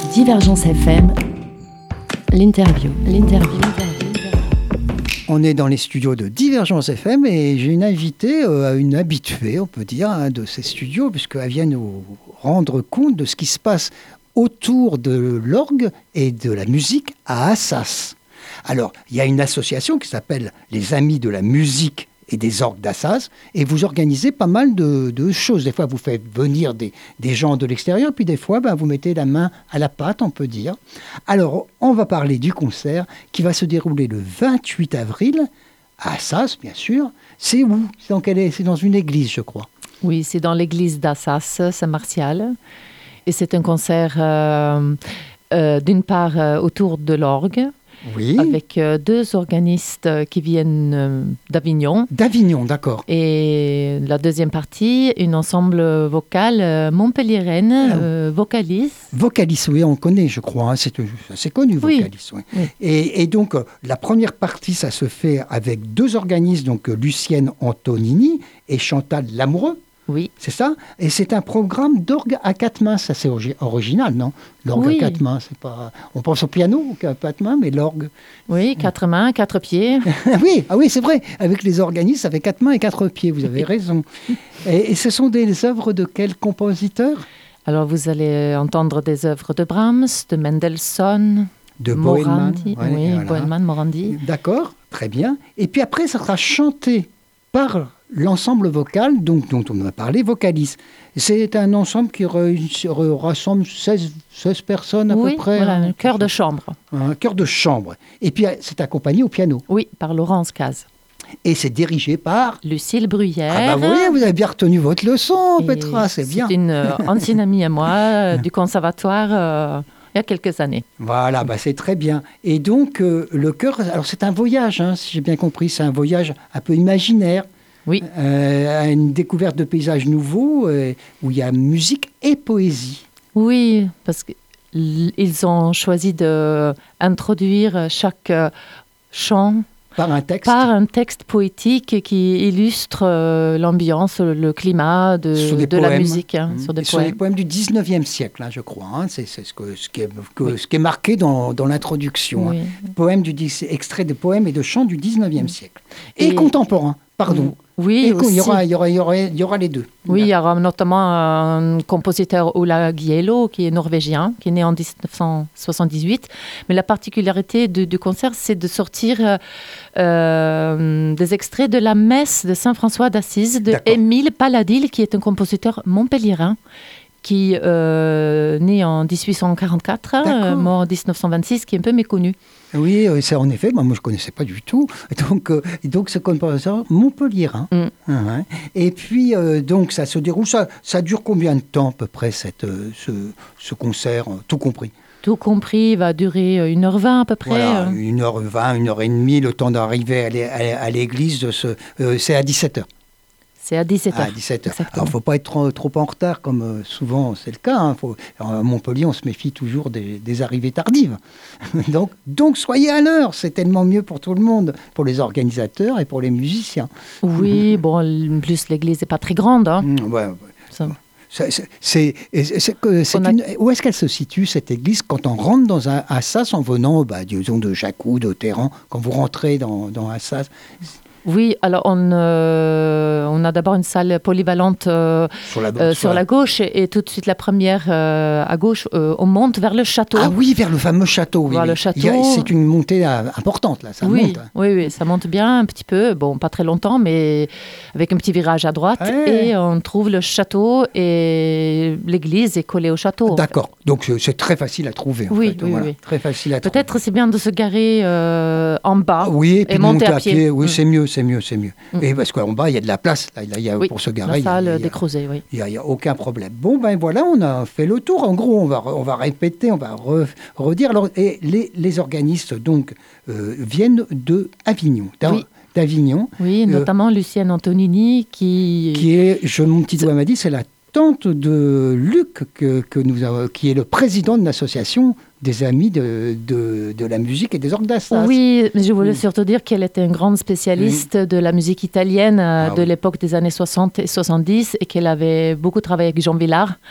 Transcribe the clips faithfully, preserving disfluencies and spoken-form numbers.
Divergence F M, l'interview, l'interview. On est dans les studios de Divergence F M et j'ai une invitée, euh, une habituée, on peut dire, hein, de ces studios, puisqu'elle vient nous rendre compte de ce qui se passe autour de l'orgue et de la musique à Assas. Alors, il y a une association qui s'appelle les Amis de la musique et des orgues d'Assas, et vous organisez pas mal de, de choses. Des fois, vous faites venir des, des gens de l'extérieur, puis des fois, ben, vous mettez la main à la pâte, on peut dire. Alors, on va parler du concert qui va se dérouler le vingt-huit avril, à Assas, bien sûr. C'est où ? C'est dans, quelle est... C'est dans une église, je crois. Oui, c'est dans l'église d'Assas, Saint-Martial. Et c'est un concert, euh, euh, d'une part, euh, autour de l'orgue, Oui. avec euh, deux organistes qui viennent euh, d'Avignon. D'Avignon, d'accord. Et la deuxième partie, une ensemble vocal euh, montpelliéraine, Ah. euh, Vocalis. Vocalis, oui, on connaît, je crois. Hein, c'est, c'est connu, Oui. Vocalis. Oui. Oui. Et, et donc, euh, la première partie, ça se fait avec deux organistes, donc euh, Lucienne Antonini et Chantal Lamoureux. Oui. C'est ça ? Et c'est un programme d'orgue à quatre mains. Ça, c'est orgi- original, non ? L'orgue Oui. à quatre mains, c'est pas... On pense au piano à quatre mains, mais l'orgue... Oui, quatre mains, quatre pieds. oui, ah oui, c'est vrai. Avec les organistes, ça fait quatre mains et quatre pieds. Vous avez raison. Et, et ce sont des œuvres de quel compositeur ? Alors, vous allez entendre des œuvres de Brahms, de Mendelssohn, De Bohemond. Morandi. Ouais, oui, voilà. Bohemond, Morandi. D'accord, très bien. Et puis après, ça sera chanté par l'ensemble vocal donc, dont on a parlé, Vocalis. C'est un ensemble qui re- re- rassemble seize, seize personnes à Oui, peu près. voilà, hein. un chœur de chambre. Un chœur de chambre. Et puis c'est accompagné au piano. Oui, par Laurence Caz. Et c'est dirigé par... Lucille Bruyère. Ah bah oui, vous avez bien retenu votre leçon, Et Petra, c'est bien. C'est une euh, ancienne amie à moi euh, du conservatoire euh, il y a quelques années. Voilà, bah c'est très bien. Et donc, euh, le chœur, alors c'est un voyage, hein, si j'ai bien compris, c'est un voyage un peu imaginaire, Oui, euh, à une découverte de paysages nouveaux, euh, où il y a musique et poésie. oui, parce qu'ils ont choisi d'introduire chaque euh, chant Par un texte. par un texte poétique qui illustre euh, l'ambiance, le, le climat de, Sur des de la poèmes. musique, hein, Mmh. sur des Et sur les poèmes. poèmes du dix-neuvième siècle, hein, je crois. Hein, c'est c'est ce, que, ce, qui est, que- ce qui est marqué dans, dans l'introduction. Oui. Hein. Poèmes du, dix- extraits de poèmes et de chants du dix-neuvième siècle. Et, Et- contemporains, pardon. Oui, Et co- il, y aussi. aura, il, y aura, il, y aura, il y aura les deux. Oui, il y aura notamment un compositeur, Ola Gielo, qui est norvégien, qui est né en dix-neuf cent soixante-dix-huit. Mais la particularité du, du concert, c'est de sortir euh, euh, des extraits de la messe de Saint François d'Assise de D'accord. Émile Paladil, qui est un compositeur montpelliérain, qui est né en dix-huit cent quarante-quatre, euh, mort en dix-neuf cent vingt-six, qui est un peu méconnu. Oui, euh, c'est en effet, moi, moi je ne connaissais pas du tout. Donc, euh, donc ce compositeur montpelliérain. Mm. Ah ouais. Et puis, euh, donc, ça se déroule, ça, ça dure combien de temps à peu près, cette, euh, ce, ce concert, euh, tout compris ? Tout compris, il va durer une heure vingt à peu près. Voilà, euh. une heure vingt, une heure et demie, le temps d'arriver à l'é- à à l'église, de ce, euh, c'est à dix-sept heures. C'est à dix-sept heures. À dix-sept heures. Exactement. Alors, il ne faut pas être trop, trop en retard, comme euh, souvent c'est le cas. Hein. Faut, alors, à Montpellier, on se méfie toujours des, des arrivées tardives. donc, donc, soyez à l'heure. C'est tellement mieux pour tout le monde, pour les organisateurs et pour les musiciens. Oui, bon, en plus l'église n'est pas très grande. Hein. Mmh, ouais, ouais. Ça- C'est, c'est- c'est- c'est- c'est que- c'est On a- une- où est-ce qu'elle se situe, cette église, quand on rentre dans un Assas en venant, bah, disons, de Jacou, de Téhéran, quand vous rentrez dans, dans Assas? Oui, alors on, euh, on a d'abord une salle polyvalente euh, Sur la, euh, sur la gauche et, et tout de suite la première euh, à gauche, euh, on monte vers le château. Ah oui, vers le fameux château. Oui, Vers oui. le château. Il y a- c'est une montée euh, importante, là, ça oui, monte. hein. oui, oui, ça monte bien un petit peu, bon, pas très longtemps, mais avec un petit virage à droite. Ouais. Et on trouve le château et l'église est collée au château. en D'accord, donc c'est- c'est très facile à trouver. En Oui, fait. oui, Voilà. oui. Très facile à fait. Peut-être c'est bien de se garer euh, en bas. trouver. Oui, et puis et de monter monter à à pied. pied. Oui, Mm. c'est mieux, c'est mieux, c'est mieux. Mm. Et parce qu'en bas, il y a de la place. Là, il y a, Oui, pour se garer. la il y a- salle il y a- des Creusets, oui. Il n'y a, a aucun problème. Bon, ben voilà, on a fait le tour. En gros, on va, re- on va répéter, on va re- redire. Alors, et les, les organistes, donc, euh, viennent de Avignon, d'A- Oui. d'Avignon, Oui, Euh, notamment Lucienne Antonini qui... qui est, je, mon petit doigt m'a dit, c'est la tante de Luc, que, que nous avons, qui est le président de l'association des amis de, de, de la musique et des orgues d'Assas. Oui, mais je voulais Mm. surtout dire qu'elle était une grande spécialiste de la musique italienne euh, Ah de oui. l'époque des années soixante et soixante-dix et qu'elle avait beaucoup travaillé avec Jean Villard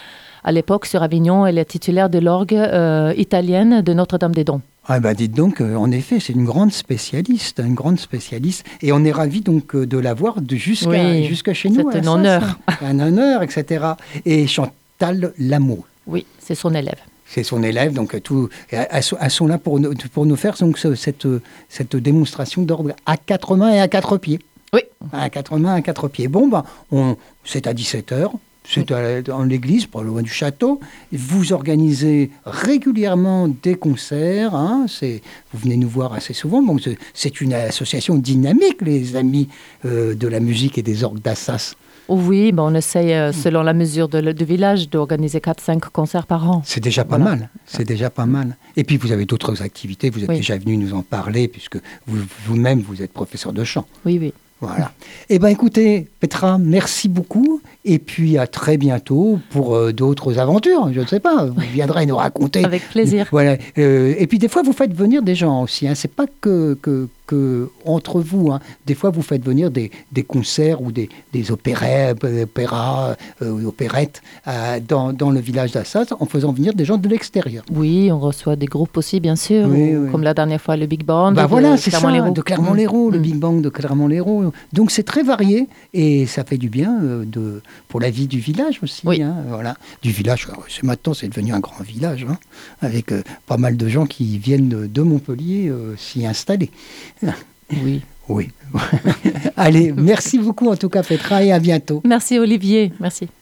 à l'époque, sur Avignon, elle est titulaire de l'orgue euh, italienne de Notre-Dame-des-Dons. Ah ben dites donc, euh, en effet, c'est une grande spécialiste, une grande spécialiste, et on est ravis donc euh, de la voir de jusqu'à Oui, jusqu'à chez nous. c'est un à honneur. Sass, hein. Un honneur, et cetera. Et Chantal Lameau, Oui, c'est son élève. c'est son élève, donc euh, tout, elles elles sont là pour nous, pour nous faire donc ce- cette, cette démonstration d'orgue à quatre mains et à quatre pieds. Oui. À quatre mains, à quatre pieds. Bon, ben, on, c'est à dix-sept heures. C'est à- dans l'église, pas loin du château. Vous organisez régulièrement des concerts. Hein, c'est, vous venez nous voir assez souvent. Donc c'est, c'est une association dynamique, les amis euh, de la musique et des orgues d'Assas. Oui, ben on essaye, euh, selon la mesure de le- du village, d'organiser quatre à cinq concerts par an. C'est déjà pas Voilà. mal. C'est déjà pas mal. Et puis vous avez d'autres activités. Vous êtes Oui. déjà venu nous en parler, puisque vous, vous-même, vous êtes professeur de chant. Oui, oui. Voilà. Eh bien, écoutez, Petra, merci beaucoup. Et puis, à très bientôt pour euh, d'autres aventures. Je ne sais pas, vous viendrez nous raconter. Avec plaisir. Voilà. Euh, et puis, des fois, vous faites venir des gens aussi. Hein. C'est pas que, que, que entre vous. Hein. Des fois, vous faites venir des, des concerts ou des, des opérets, euh, opéras, euh, opérettes euh, dans, dans le village d'Assas en faisant venir des gens de l'extérieur. Oui, on reçoit des groupes aussi, bien sûr, Oui, ou- oui. comme la dernière fois, le Big Band. Bah de voilà, c'est ça, Clermont-Lérault. de Clermont-Lérault, le Mm. Big Bang de Clermont-Lérault. Donc c'est très varié et ça fait du bien euh, de, pour la vie du village aussi. Oui. Hein, voilà. Du village, alors, c'est, maintenant c'est devenu un grand village, hein, avec euh, pas mal de gens qui viennent de, de Montpellier euh, s'y installer. Oui. Oui. Allez, merci beaucoup en tout cas Petra et à bientôt. Merci Olivier, merci.